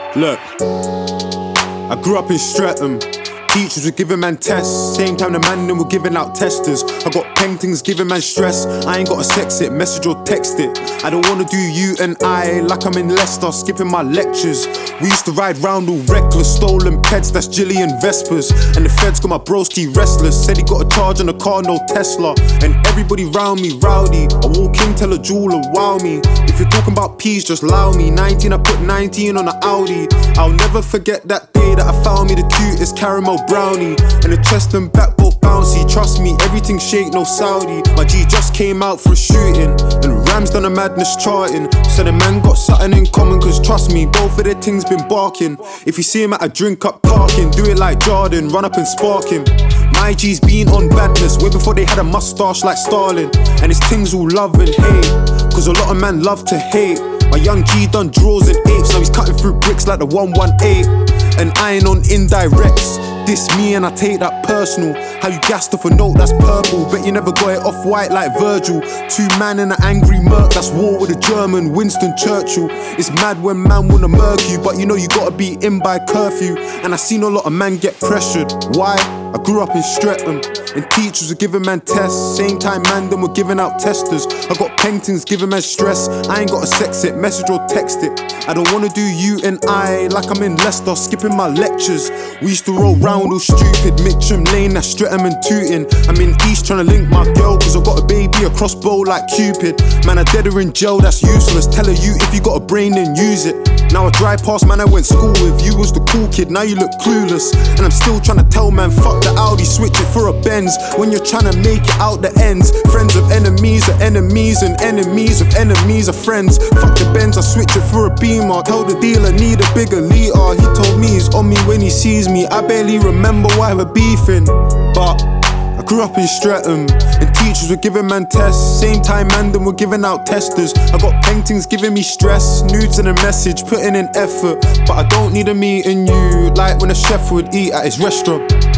Look, I grew up in Streatham. Teachers were giving man tests, same time the man them were giving out testers. I got paintings giving man stress. I ain't gotta sex it, message or text it. I don't wanna do you and I like I'm in Leicester, skipping my lectures. We used to ride round all reckless, stolen pets, that's Gillian Vespers. And the feds got my broski restless, said he got a charge on a car, no Tesla. And everybody round me rowdy, I walk in, tell a jeweler, wow me. If you're talking about peas, just allow me. 19, I put 19 on an Audi. I'll never forget that day that I found me the cutest caramel brownie. And the chest and back both bouncy. Trust me, everything shake, no Saudi. My G just came out for a shooting, and Rams done a madness charting. So the man got something in common, cause trust me, both of their things been barking. If you see him at a drink up parking, do it like Jordan, run up and spark him. My G's been on badness way before they had a mustache like Stalin. And it's things all love and hate, cause a lot of man love to hate. My young G done draws and apes, now he's cutting through bricks like the 118. And I ain't on indirects, diss me and I take that personal. How you gassed off a note that's purple, bet you never got it off white like Virgil. Two man in an angry murk, that's war with a German, Winston Churchill. It's mad when man wanna murk you, but you know you gotta be in by curfew. And I seen a lot of man get pressured. Why? I grew up in Streatham, and teachers were giving man tests, same time man them were giving out testers. I got paintings giving man stress. I ain't gotta sex it, message or text it. I don't wanna do you and I like I'm in Leicester, skipping my lectures. We used to roll round all stupid, Mitcham Lane, that's Streatham and Tooting. I'm in East trying to link my girl, cause I got a baby, a crossbow like Cupid. Man, I dead her in jail, that's useless. Tell her you, if you got a brain then use it. Now I drive past man I went school with, you was the cool kid, now you look clueless. And I'm still trying to tell man, fuck the Audi, switch it for a Benz. When you're trying to make it out the ends, friends of enemies are enemies, and enemies of enemies are friends. Fuck the Benz, I switch it for a Beamer. Tell the dealer need a bigger liter. He told me he's on me when he sees me. I barely remember why we're beefing, but I grew up in Streatham, and teachers were giving man tests, same time man them were giving out testers. I got paintings giving me stress, nudes and a message, putting in effort. But I don't need a me and you, like when a chef would eat at his restaurant.